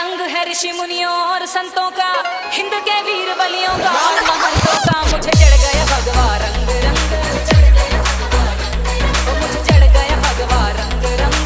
रंग है ऋषि मुनियों और संतों का, हिंद के वीर बलियों का और महंतों का। मुझे चढ़ गया भगवा रंग रंग, मुझे चढ़ गया भगवा रंग रंग।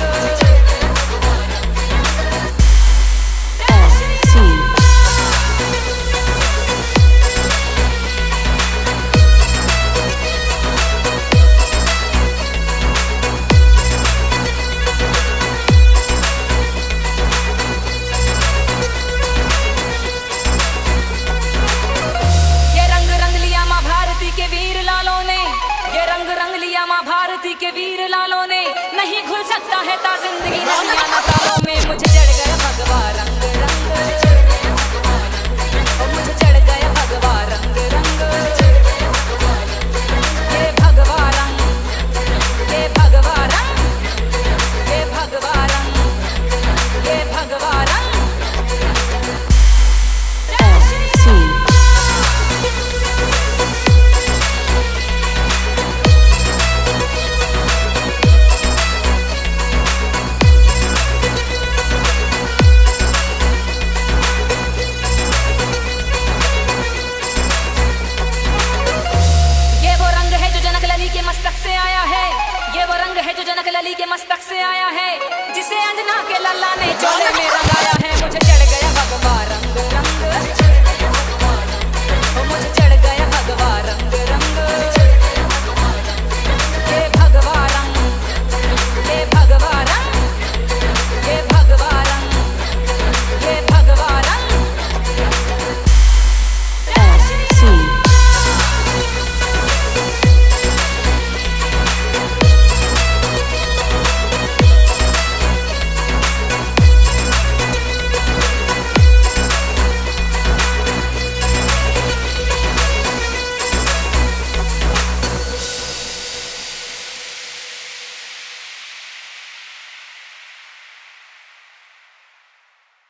भारती के वीर लालों ने, नहीं घुल सकता है ता जिंदगी नदियां न तालों में। मुझे चढ़ गया भगवा रंग रंग, मुझे चढ़ गया भगवा रंग रंग। ये भगवा रंग, ये भगवा रंग, ये भगवा रंग, ये भगवा रंग। ये वो रंग है जो जनक लली के मस्तक से आया है, जिसे अंजना के लल्ला ने चोले में रंगाया